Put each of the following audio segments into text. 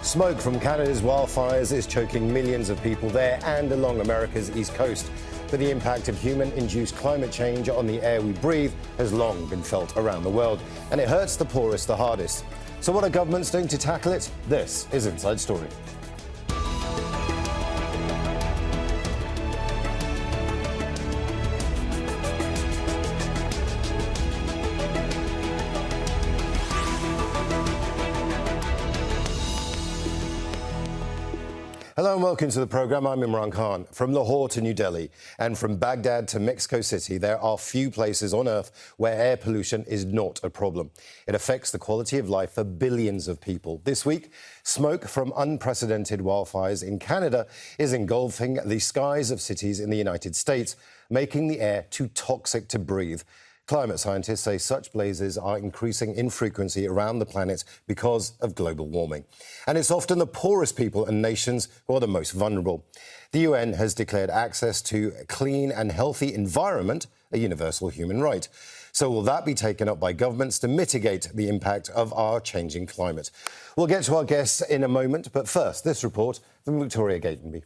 Smoke from Canada's wildfires is choking millions of people there and along America's east coast. But the impact of human-induced climate change on the air we breathe has long been felt around the world, and it hurts the poorest the hardest. So what are governments doing to tackle it? This is Inside Story. Hello and welcome to the programme. I'm Imran Khan. From Lahore to New Delhi and from Baghdad to Mexico City, there are few places on Earth where air pollution is not a problem. It affects the quality of life for billions of people. This week, smoke from unprecedented wildfires in Canada is engulfing the skies of cities in the United States, making the air too toxic to breathe. Climate scientists say such blazes are increasing in frequency around the planet because of global warming. And it's often the poorest people and nations who are the most vulnerable. The UN has declared access to a clean and healthy environment a universal human right. So will that be taken up by governments to mitigate the impact of our changing climate? We'll get to our guests in a moment, but first, this report from Victoria Gatenby.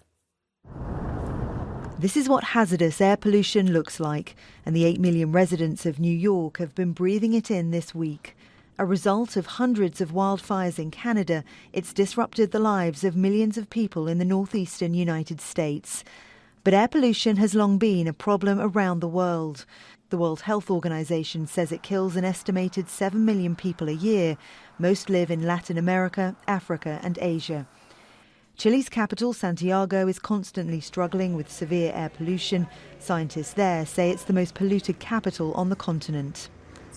This is what hazardous air pollution looks like, and the 8 million residents of New York have been breathing it in this week. A result of hundreds of wildfires in Canada, it's disrupted the lives of millions of people in the northeastern United States. But air pollution has long been a problem around the world. The World Health Organization says it kills an estimated 7 million people a year. Most live in Latin America, Africa and Asia. Chile's capital, Santiago, is constantly struggling with severe air pollution. Scientists there say it's the most polluted capital on the continent.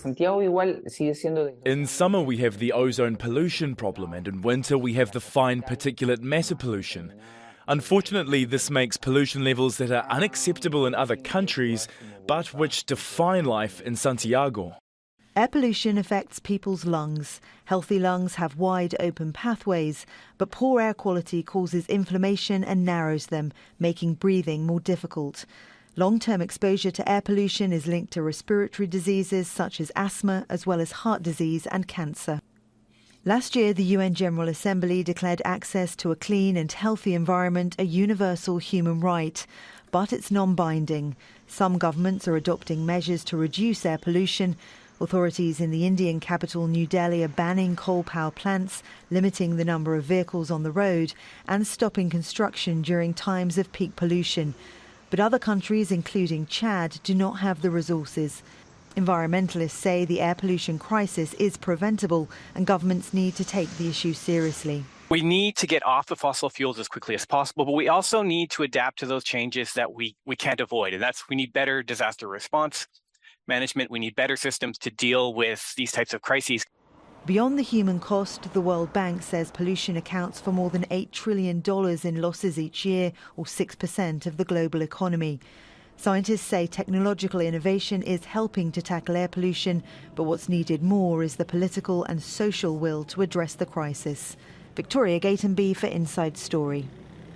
In summer we have the ozone pollution problem, and in winter we have the fine particulate matter pollution. Unfortunately, this makes pollution levels that are unacceptable in other countries, but which define life in Santiago. Air pollution affects people's lungs. Healthy lungs have wide open pathways, but poor air quality causes inflammation and narrows them, making breathing more difficult. Long-term exposure to air pollution is linked to respiratory diseases such as asthma, as well as heart disease and cancer. Last year, the UN General Assembly declared access to a clean and healthy environment a universal human right. But it's non-binding. Some governments are adopting measures to reduce air pollution. Authorities in the Indian capital, New Delhi, are banning coal power plants, limiting the number of vehicles on the road and stopping construction during times of peak pollution. But other countries, including Chad, do not have the resources. Environmentalists say the air pollution crisis is preventable and governments need to take the issue seriously. We need to get off the fossil fuels as quickly as possible, but we also need to adapt to those changes that we can't avoid. And we need better disaster response management. We need better systems to deal with these types of crises. Beyond the human cost, the World Bank says pollution accounts for more than $8 trillion in losses each year, or 6% of the global economy. Scientists say technological innovation is helping to tackle air pollution, but what's needed more is the political and social will to address the crisis. Victoria Gatenby for Inside Story.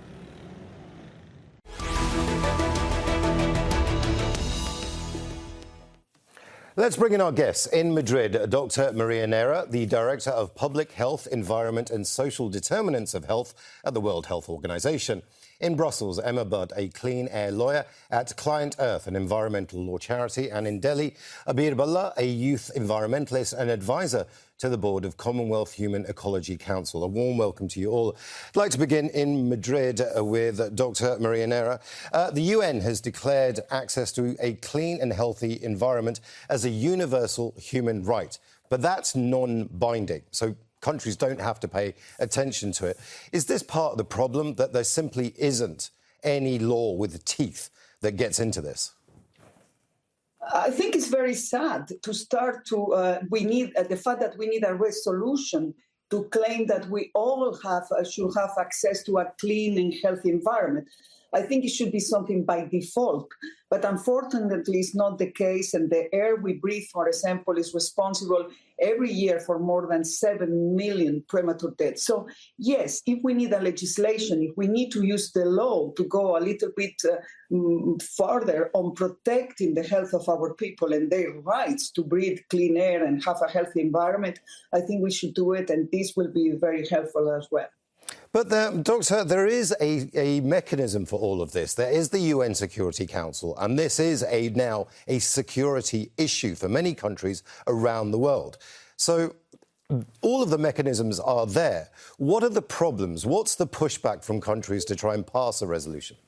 Let's bring in our guests. In Madrid, Dr. Maria Neira, the Director of Public Health, Environment and Social Determinants of Health at the World Health Organization. In Brussels, Emma Budd, a clean air lawyer at Client Earth, an environmental law charity. And in Delhi, Abir Bhalla, a youth environmentalist and advisor to the board of Commonwealth Human Ecology Council. A warm welcome to you all. I'd like to begin in Madrid with Dr. Maria Neira. The UN has declared access to a clean and healthy environment as a universal human right. But that's non-binding. So countries don't have to pay attention to it. Is this part of the problem, that there simply isn't any law with teeth that gets into this? I think it's very sad to start to, we need the fact that we need a resolution to claim that we all should have access to a clean and healthy environment. I think it should be something by default, but unfortunately it's not the case, and the air we breathe, for example, is responsible every year for more than 7 million premature deaths. So yes, if we need a legislation, if we need to use the law to go a little bit further on protecting the health of our people and their rights to breathe clean air and have a healthy environment, I think we should do it, and this will be very helpful as well. But, Doctor, there is a mechanism for all of this. There is the UN Security Council, and this is now a security issue for many countries around the world. So all of the mechanisms are there. What are the problems? What's the pushback from countries to try and pass a resolution?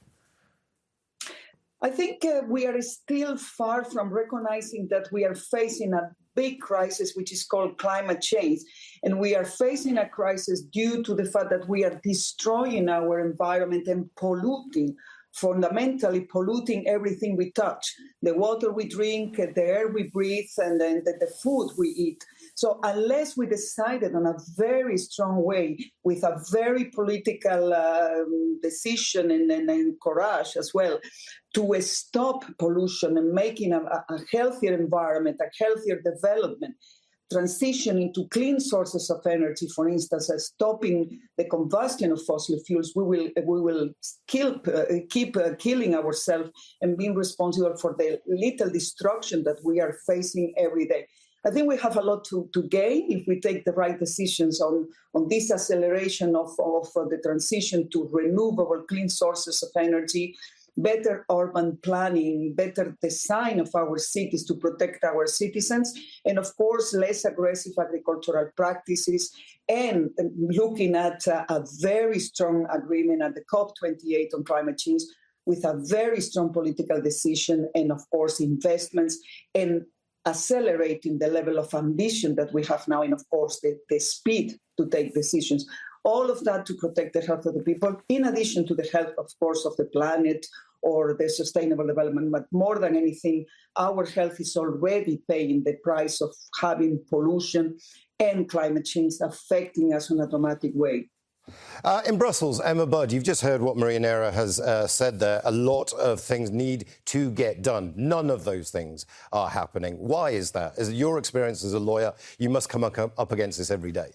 I think we are still far from recognizing that we are facing a big crisis, which is called climate change. And we are facing a crisis due to the fact that we are destroying our environment and fundamentally polluting everything we touch, the water we drink, the air we breathe, and then the food we eat. So unless we decided on a very strong way, with a very political decision and courage as well, to stop pollution and making a healthier environment, a healthier development, transitioning to clean sources of energy, for instance, stopping the combustion of fossil fuels, we will keep killing ourselves and being responsible for the little destruction that we are facing every day. I think we have a lot to gain if we take the right decisions on this acceleration of the transition to renewable clean sources of energy, better urban planning, better design of our cities to protect our citizens, and of course, less aggressive agricultural practices, and looking at a very strong agreement at the COP28 on climate change with a very strong political decision and, of course, investments and accelerating the level of ambition that we have now and, of course, the speed to take decisions. All of that to protect the health of the people, in addition to the health, of course, of the planet or the sustainable development. But more than anything, our health is already paying the price of having pollution and climate change affecting us in a dramatic way. In Brussels, Emma Budd, you've just heard what Maria Neira has said there. A lot of things need to get done. None of those things are happening. Why is that? As your experience as a lawyer, you must come up against this every day.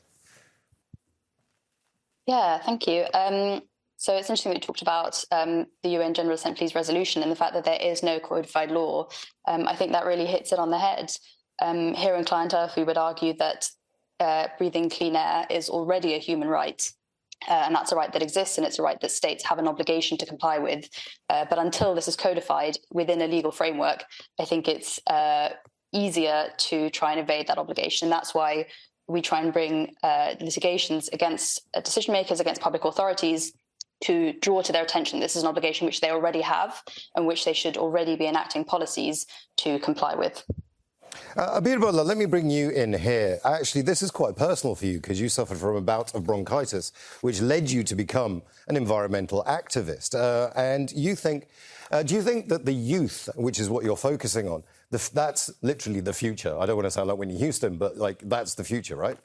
Yeah, thank you. So it's interesting that we talked about the UN General Assembly's resolution and the fact that there is no codified law. I think that really hits it on the head. Here in Client Earth, we would argue that breathing clean air is already a human right. And that's a right that exists, and it's a right that states have an obligation to comply with. But until this is codified within a legal framework, I think it's easier to try and evade that obligation. That's why we try and bring litigations against decision makers, against public authorities, to draw to their attention this is an obligation which they already have and which they should already be enacting policies to comply with. Abir Bola, let me bring you in here. Actually, this is quite personal for you because you suffered from a bout of bronchitis, which led you to become an environmental activist. And you think, do you think that the youth, which is what you're focusing on, that's literally the future? I don't want to sound like Whitney Houston, but like that's the future, right?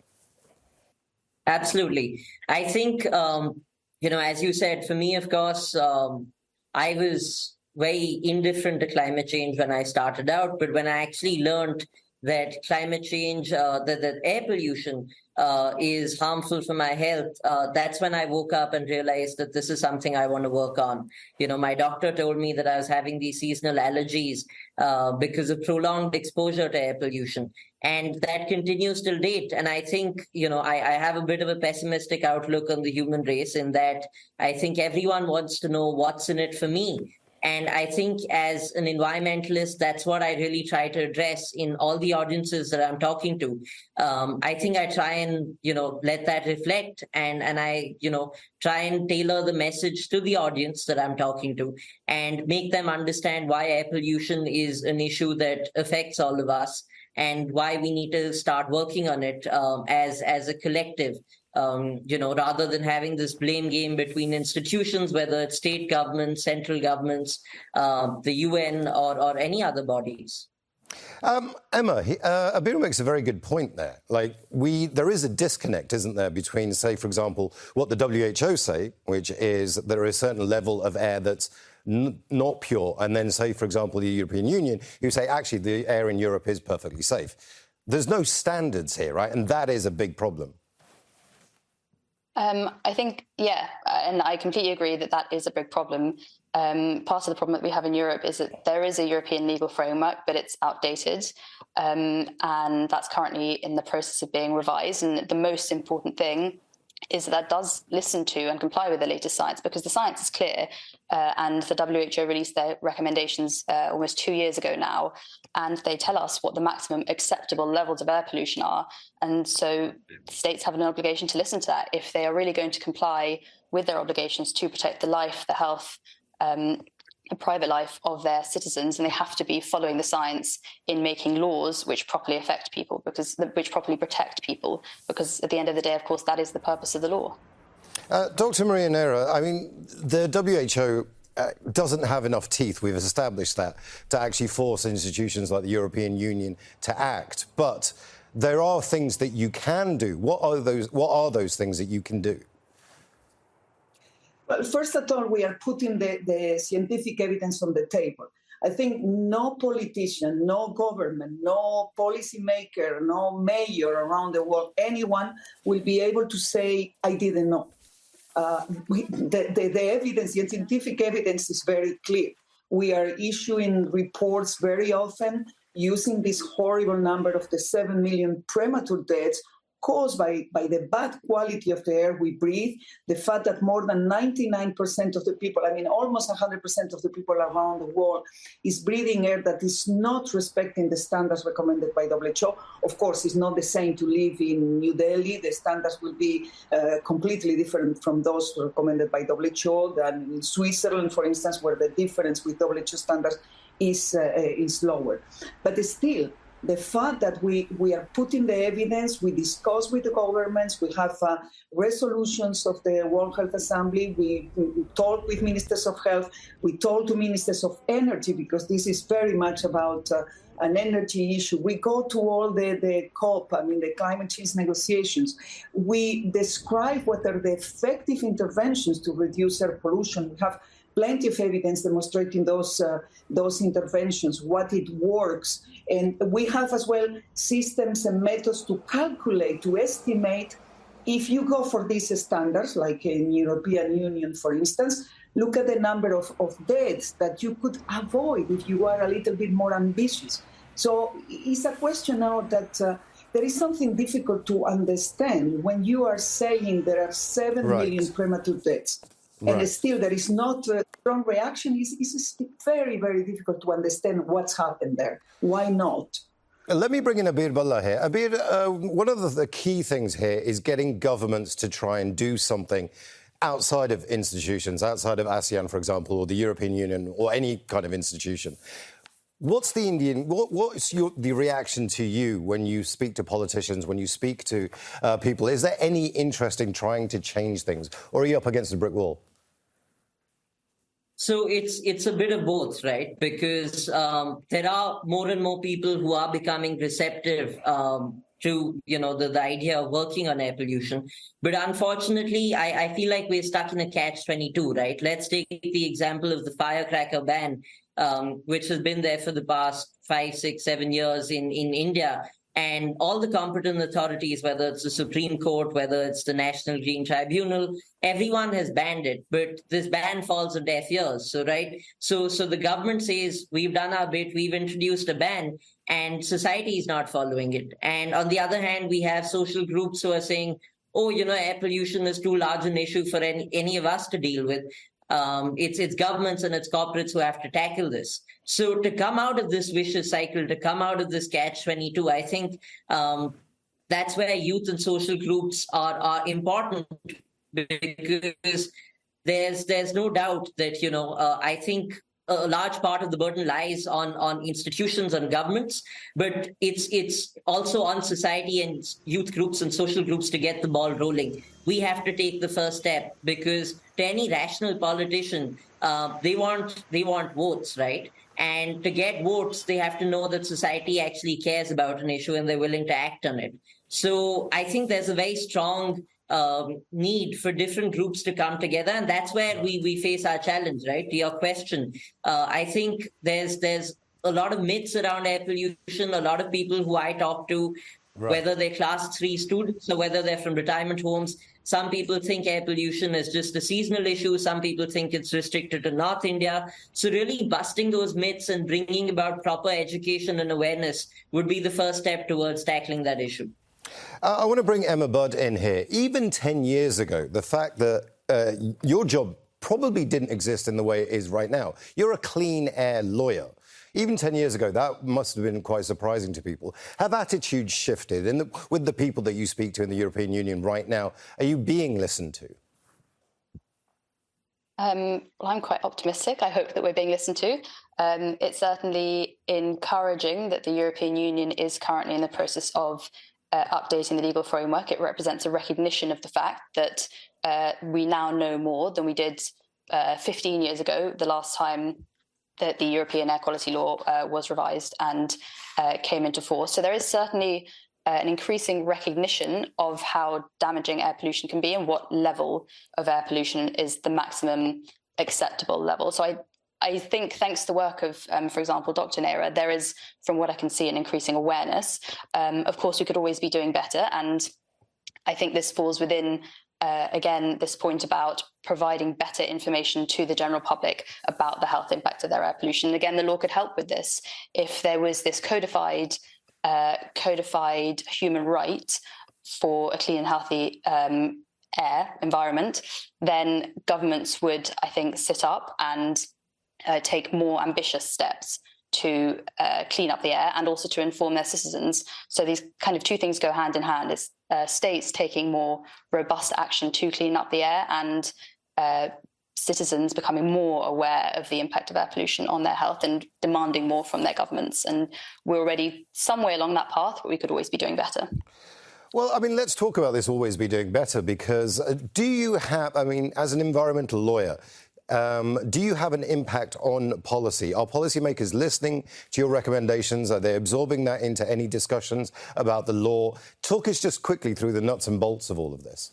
Absolutely. I think, as you said, for me, of course, I was very indifferent to climate change when I started out. But when I actually learned that climate change, that air pollution is harmful for my health, that's when I woke up and realized that this is something I want to work on. My doctor told me that I was having these seasonal allergies because of prolonged exposure to air pollution. And that continues till date. And I think, I have a bit of a pessimistic outlook on the human race in that I think everyone wants to know what's in it for me. And I think as an environmentalist, that's what I really try to address in all the audiences that I'm talking to. I think I try and, let that reflect and I, try and tailor the message to the audience that I'm talking to and make them understand why air pollution is an issue that affects all of us and why we need to start working on it as a collective. Rather than having this blame game between institutions, whether it's state governments, central governments, the UN or any other bodies. Emma, Abir makes a very good point there. There is a disconnect, isn't there, between, say, for example, what the WHO say, which is there is a certain level of air that's not pure, and then, say, for example, the European Union, who say, actually, the air in Europe is perfectly safe. There's no standards here, right? And that is a big problem. I think, and I completely agree that is a big problem. Part of the problem that we have in Europe is that there is a European legal framework, but it's outdated, and that's currently in the process of being revised. And the most important thing is that does listen to and comply with the latest science, because the science is clear, and the WHO released their recommendations almost 2 years ago now, and they tell us what the maximum acceptable levels of air pollution are. And so states have an obligation to listen to that if they are really going to comply with their obligations to protect the life, the health, private life of their citizens, and they have to be following the science in making laws which properly affect people, which properly protect people, because at the end of the day, of course, that is the purpose of the law. Dr. Maria Neira, I mean, the WHO doesn't have enough teeth, we've established that, to actually force institutions like the European Union to act. But there are things that you can do. What are those things that you can do? Well, first of all, we are putting the scientific evidence on the table. I think no politician, no government, no policymaker, no mayor around the world, anyone will be able to say, I didn't know. The evidence, the scientific evidence is very clear. We are issuing reports very often using this horrible number of the 7 million premature deaths caused by the bad quality of the air we breathe, the fact that more than 99% of the people, I mean almost 100% of the people around the world is breathing air that is not respecting the standards recommended by WHO. Of course, it's not the same to live in New Delhi. The standards will be completely different from those recommended by WHO than in Switzerland, for instance, where the difference with WHO standards is lower. But still, the fact that we are putting the evidence, we discuss with the governments, we have resolutions of the World Health Assembly, we talk with ministers of health, we talk to ministers of energy, because this is very much about an energy issue. We go to all the COP, the climate change negotiations. We describe what are the effective interventions to reduce air pollution. We have plenty of evidence demonstrating those interventions, what it works. And we have as well systems and methods to calculate, to estimate, if you go for these standards, like in European Union, for instance, look at the number of deaths that you could avoid if you are a little bit more ambitious. So it's a question now that there is something difficult to understand when you are saying there are 7 million premature deaths. And still there is not a strong reaction. It's very, very difficult to understand what's happened there. Why not? Let me bring in Abir Bhalla here. Abir, one of the key things here is getting governments to try and do something outside of institutions, outside of ASEAN, for example, or the European Union, or any kind of institution. What's the the reaction to you when you speak to politicians, when you speak to people? Is there any interest in trying to change things, or are you up against a brick wall? So it's a bit of both, right? Because there are more and more people who are becoming receptive to the idea of working on air pollution. But unfortunately, I feel like we're stuck in a catch-22, right? Let's take the example of the firecracker ban, which has been there for the past 5, 6, 7 years in India. And all the competent authorities, whether it's the Supreme Court, whether it's the National Green Tribunal, everyone has banned it. But this ban falls on deaf ears. So the government says, we've done our bit, we've introduced a ban, and society is not following it. And on the other hand, we have social groups who are saying, air pollution is too large an issue for any of us to deal with. It's governments and it's corporates who have to tackle this. So to come out of this vicious cycle, to come out of this catch-22, I think that's where youth and social groups are important, because there's no doubt that, I think a large part of the burden lies on institutions and governments, but it's also on society and youth groups and social groups to get the ball rolling. We have to take the first step, because to any rational politician, they want votes, right? And to get votes, they have to know that society actually cares about an issue and they're willing to act on it. So I think there's a very strong need for different groups to come together, and that's where we face our challenge, right? To your question, I think there's a lot of myths around air pollution. A lot of people who I talk to, whether they're class 3 students or whether they're from retirement homes, some people think air pollution is just a seasonal issue. Some people think it's restricted to North India. So really busting those myths and bringing about proper education and awareness would be the first step towards tackling that issue. I want to bring Emma Budd in here. Even 10 years ago, the fact that your job probably didn't exist in the way it is right now. You're a clean air lawyer. Even 10 years ago, that must have been quite surprising to people. Have attitudes shifted? And with the people that you speak to in the European Union right now, are you being listened to? Well, I'm quite optimistic. I hope that we're being listened to. It's certainly encouraging that the European Union is currently in the process of updating the legal framework. It represents a recognition of the fact that we now know more than we did 15 years ago, the last time that the European air quality law was revised and came into force. So there is certainly an increasing recognition of how damaging air pollution can be and what level of air pollution is the maximum acceptable level. So I think thanks to the work of, for example, Dr. Nera, there is, from what I can see, an increasing awareness. Of course, we could always be doing better. And I think this falls within, again, this point about providing better information to the general public about the health impact of their air pollution. Again, the law could help with this. If there was this codified human right for a clean and healthy air environment, then governments would, I think, sit up and take more ambitious steps to clean up the air and also to inform their citizens. So these kind of two things go hand in hand. It's states taking more robust action to clean up the air and citizens becoming more aware of the impact of air pollution on their health and demanding more from their governments. And we're already some way along that path, but we could always be doing better. Well, I mean, let's talk about this always be doing better, because do you have, I mean, as an environmental lawyer, do you have an impact on policy? Are policymakers listening to your recommendations? Are they absorbing that into any discussions about the law? Talk us just quickly through the nuts and bolts of all of this.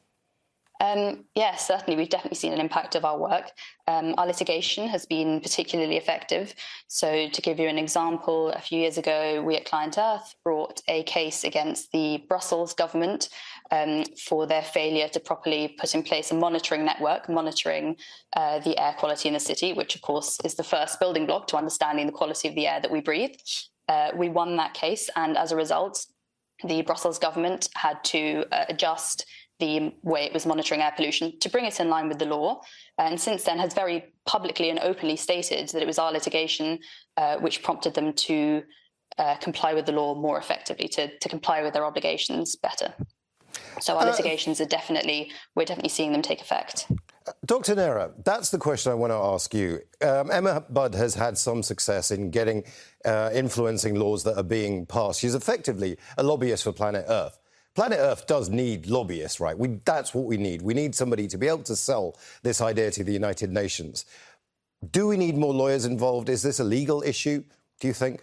Yes, certainly. We've definitely seen an impact of our work. Our litigation has been particularly effective. So to give you an example, a few years ago, we at Client Earth brought a case against the Brussels government for their failure to properly put in place a monitoring network, monitoring the air quality in the city, which, of course, is the first building block to understanding the quality of the air that we breathe. We won that case, and as a result, the Brussels government had to adjust the way it was monitoring air pollution to bring it in line with the law. And since then has very publicly and openly stated that it was our litigation which prompted them to comply with the law more effectively, to comply with their obligations better. So our litigations are we're definitely seeing them take effect. Dr. Nera, that's the question I want to ask you. Emma Budd has had some success in influencing laws that are being passed. She's effectively a lobbyist for Planet Earth. Planet Earth does need lobbyists, right? That's what we need. We need somebody to be able to sell this idea to the United Nations. Do we need more lawyers involved? Is this a legal issue, do you think?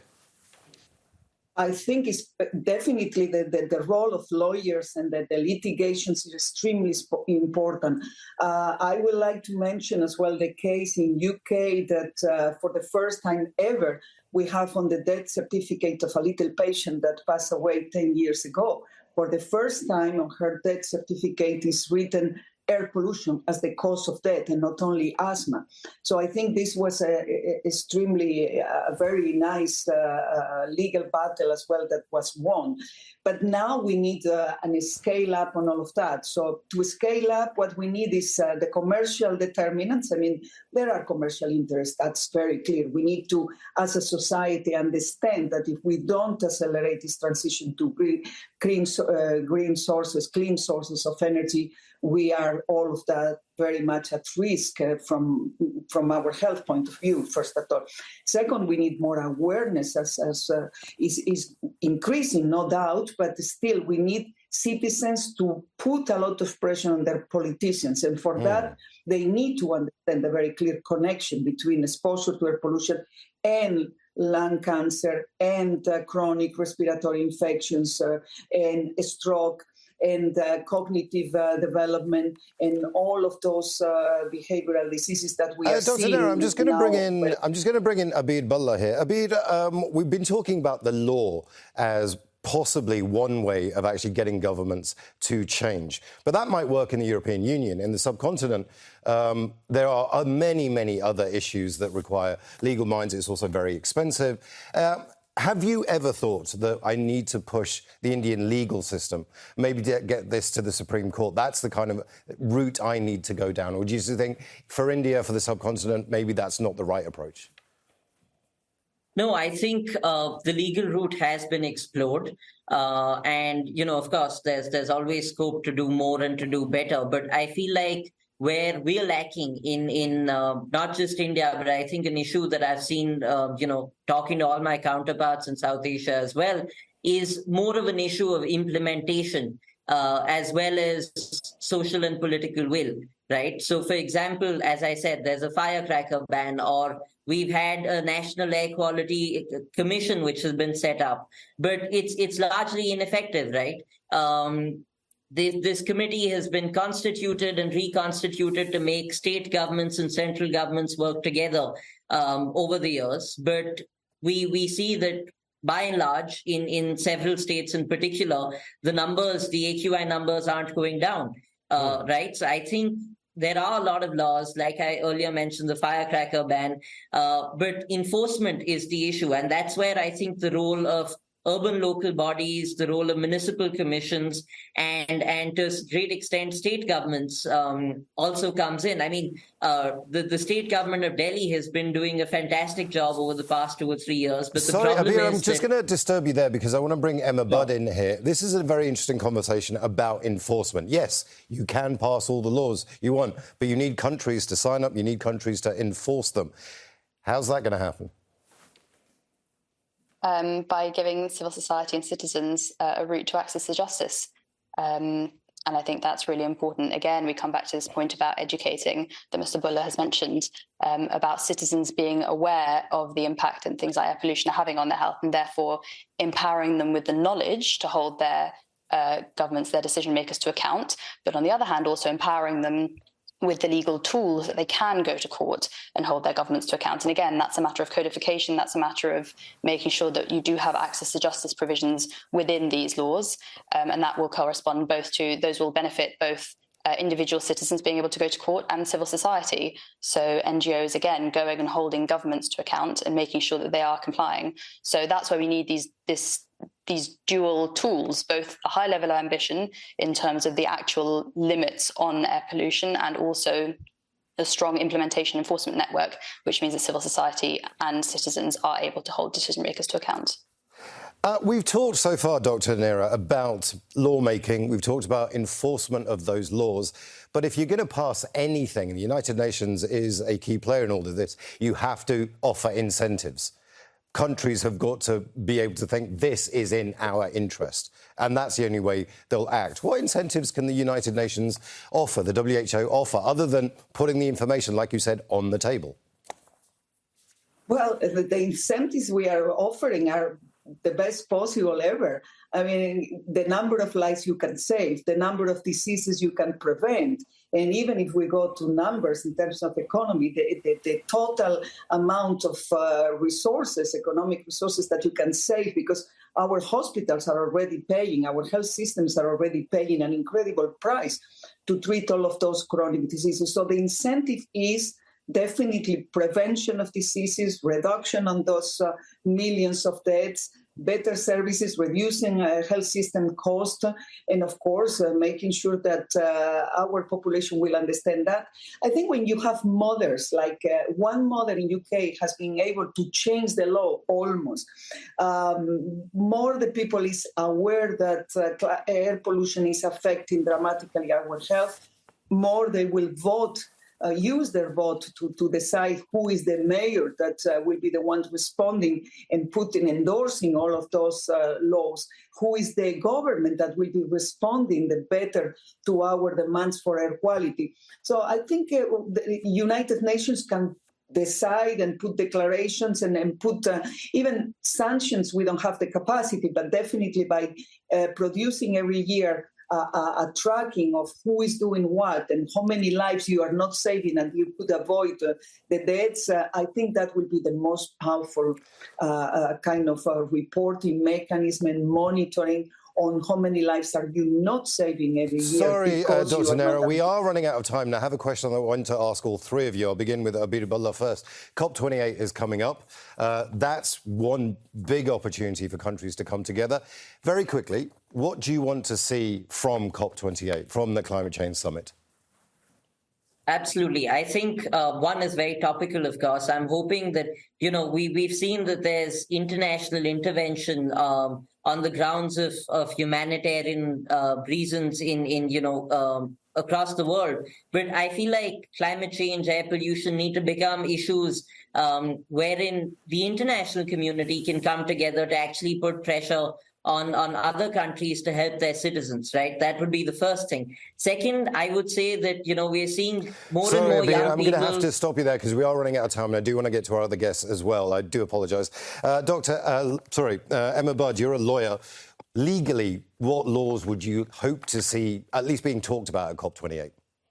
I think it's definitely the role of lawyers and the litigations is extremely important. I would like to mention as well the case in UK that for the first time ever, we have on the death certificate of a little patient that passed away 10 years ago. For the first time on her death certificate is written air pollution as the cause of death and not only asthma. So I think this was extremely very nice legal battle as well that was won. But now we need a scale up on all of that. So to scale up, what we need is the commercial determinants. I mean, there are commercial interests. That's very clear. We need to, as a society, understand that if we don't accelerate this transition to clean sources of energy, we are all of that very much at risk from our health point of view, first of all. Second, we need more awareness as is increasing, no doubt, but still we need citizens to put a lot of pressure on their politicians. And for that, they need to understand the very clear connection between exposure to air pollution and lung cancer and chronic respiratory infections and stroke and cognitive development and all of those behavioral diseases that we are seeing. Dr. Nera, I'm just going to bring in Abid Bullah here. Abid, we've been talking about the law as possibly one way of actually getting governments to change. But that might work in the European Union. In the subcontinent, there are many, many other issues that require legal minds. It's also very expensive. Have you ever thought that I need to push the Indian legal system, maybe to get this to the Supreme Court? That's the kind of route I need to go down. Or do you think for India, for the subcontinent, maybe that's not the right approach? No, I think the legal route has been explored. And, of course, there's always scope to do more and to do better. But I feel like where we're lacking in not just India, but I think an issue that I've seen, talking to all my counterparts in South Asia as well, is more of an issue of implementation as well as social and political will, right? So, for example, as I said, there's a firecracker ban, or we've had a National Air Quality Commission which has been set up, but it's largely ineffective, right? This committee has been constituted and reconstituted to make state governments and central governments work together over the years. But we see that by and large, in several states in particular, the AQI numbers aren't going down, right? So I think there are a lot of laws, like I earlier mentioned, the firecracker ban, but enforcement is the issue. And that's where I think the role of urban local bodies, the role of municipal commissions, and to a great extent, state governments also comes in. I mean, the state government of Delhi has been doing a fantastic job over the past 2 or 3 years. But Sorry, the problem Abir, is I'm just going to disturb you there because I want to bring Emma Budd in here. This is a very interesting conversation about enforcement. Yes, you can pass all the laws you want, but you need countries to sign up, you need countries to enforce them. How's that going to happen? By giving civil society and citizens a route to access to justice. And I think that's really important. Again, we come back to this point about educating that Mr. Bhullar has mentioned, about citizens being aware of the impact and things like air pollution are having on their health, and therefore empowering them with the knowledge to hold their governments, their decision makers to account. But on the other hand, also empowering them with the legal tools that they can go to court and hold their governments to account. And again, that's a matter of codification. That's a matter of making sure that you do have access to justice provisions within these laws. And that will correspond those will benefit both individual citizens being able to go to court and civil society. So NGOs, again, going and holding governments to account and making sure that they are complying. So that's why we need these dual tools, both a high level of ambition in terms of the actual limits on air pollution and also a strong implementation enforcement network, which means that civil society and citizens are able to hold decision makers to account. We've talked so far, Dr. Nehra, about lawmaking. We've talked about enforcement of those laws. But if you're going to pass anything, and the United Nations is a key player in all of this, you have to offer incentives. Countries have got to be able to think this is in our interest. And that's the only way they'll act. What incentives can the United Nations offer, the WHO offer, other than putting the information, like you said, on the table? Well, the incentives we are offering are the best possible ever. I mean, the number of lives you can save, the number of diseases you can prevent, and even if we go to numbers in terms of economy, the total amount of resources, economic resources that you can save, because our hospitals are already paying, our health systems are already paying an incredible price to treat all of those chronic diseases. So the incentive is definitely prevention of diseases, reduction on those millions of deaths, better services, reducing health system cost, and of course, making sure that our population will understand that. I think when you have mothers, like one mother in UK has been able to change the law almost, more the people is aware that air pollution is affecting dramatically our health, more they will vote, use their vote to decide who is the mayor that will be the one responding and endorsing all of those laws, who is the government that will be responding the better to our demands for air quality. So I think the United Nations can decide and put declarations and put even sanctions. We don't have the capacity, but definitely by producing every year a tracking of who is doing what and how many lives you are not saving and you could avoid the deaths, I think that will be the most powerful kind of reporting mechanism and monitoring on how many lives are you not saving every year. Sorry, Dr. Nehra, we not... are running out of time now. I have a question I want to ask all three of you. I'll begin with Abir Billah first. COP28 is coming up. That's one big opportunity for countries to come together. Very quickly, what do you want to see from COP28, from the Climate Change Summit? Absolutely. I think one is very topical, of course. I'm hoping that, we've seen that there's international intervention on the grounds of humanitarian reasons across the world. But I feel like climate change, air pollution need to become issues wherein the international community can come together to actually put pressure on other countries to help their citizens, right? That would be the first thing. Second, I would say that, we're seeing more and more young people... I'm going to have to stop you there because we are running out of time and I do want to get to our other guests as well. I do apologise. Emma Budd, you're a lawyer. Legally, what laws would you hope to see at least being talked about at COP28?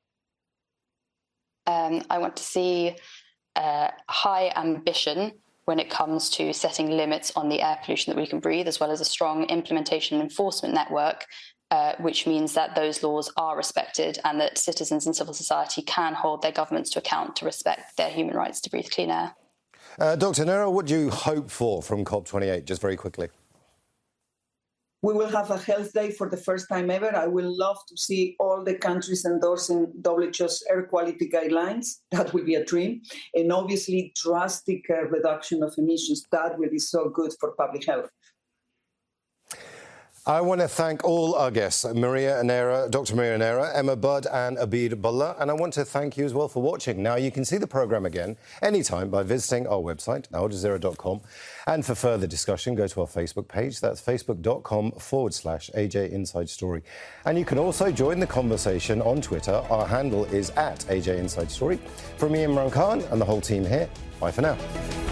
I want to see high ambition when it comes to setting limits on the air pollution that we can breathe, as well as a strong implementation and enforcement network, which means that those laws are respected and that citizens and civil society can hold their governments to account to respect their human rights to breathe clean air. Dr. Nehra, what do you hope for from COP28, just very quickly? We will have a health day for the first time ever. I would love to see all the countries endorsing WHO's air quality guidelines. That will be a dream. And obviously, drastic reduction of emissions. That will be so good for public health. I want to thank all our guests, Dr. Maria Nehra, Emma Budd and Abir Billah, and I want to thank you as well for watching. Now, you can see the programme again anytime by visiting our website, aljazeera.com, and for further discussion, go to our Facebook page. That's facebook.com/AJ Inside Story. And you can also join the conversation on Twitter. Our handle is @AJ Inside Story. From me, Imran Khan, and the whole team here, bye for now.